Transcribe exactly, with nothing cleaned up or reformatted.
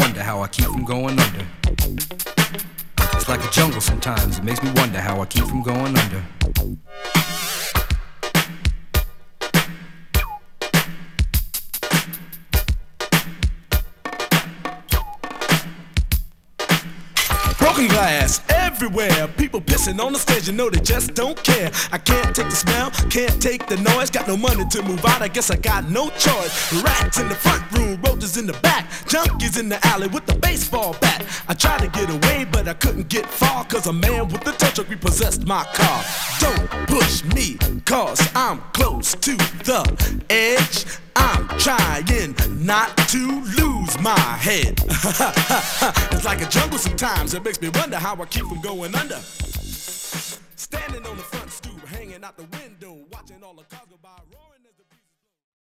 wonder how I keep from going under. It's like a jungle sometimes, it makes me wonder how I keep from going under. Broken glass everywhere, people pissing on the stage, you know they just don't care. I can't take the smell, can't take the noise, got no money to move out, I guess I got no choice. Rats in the front room, roaches in the back, junkies in the alley with the baseball bat. I tried to get away, but I couldn't get far, cause a man with a tow truck repossessed my car. Don't push me, cause I'm close to the edge. I'm trying not to lose my head. It's like a jungle sometimes, it makes me wonder how I keep from going under. Standing on the front stoop, hanging out the window, watching all the cars.